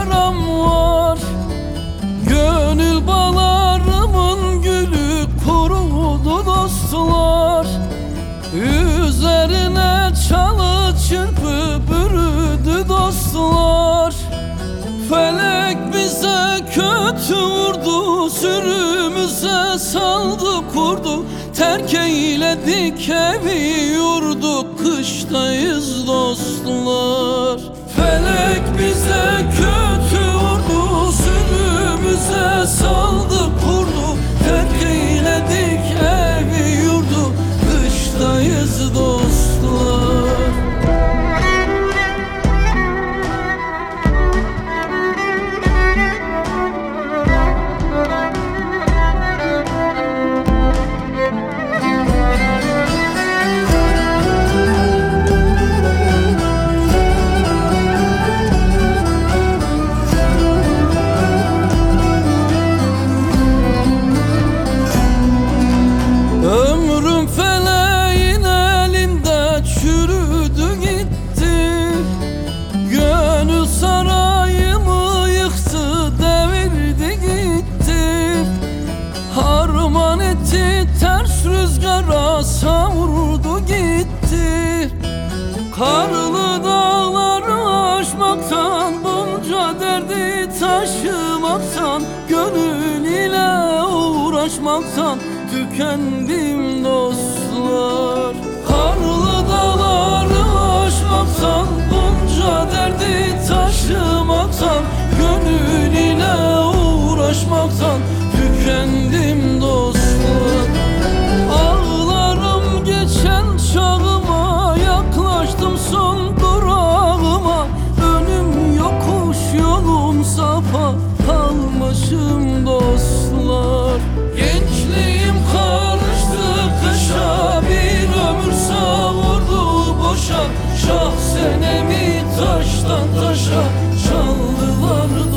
yaram var. Gönül bağlarımın gülü kurudu dostlar. Üzerine çalı çırpı bürüdü dostlar. Felek bize kötü vurdu, sürümüze saldı kurdu. Terk eyledik evi yurdu, kıştayız dostlar. Felek bize kötü vurdu, sürümüze saldı kurdu. Terk eyledik evi yurdu, kıştayız dostlar. Ömrüm feleğin elinde çürüdü gitti. Gönül sarayımı yıktı, devirdi gitti. Harman etti, ters rüzgara savurdu gitti. Karlı dağları aşmaktan, bunca derdi taşımaktan, gönül ile uğraşmaktan tükendim dostlar. Karlı dağları aşmaktan, bunca derdi taşımaktan, gönül ile uğraşmaktan tükendim dostlar. Ağlarım geçen çağıma, yaklaştım son durağıma. Önüm yokuş, yolum sapa, kalmışım dostlar. Gençliğim karıştı kışa, bir ömür savurdu boşa. Şah senemi taştan taşa çaldılar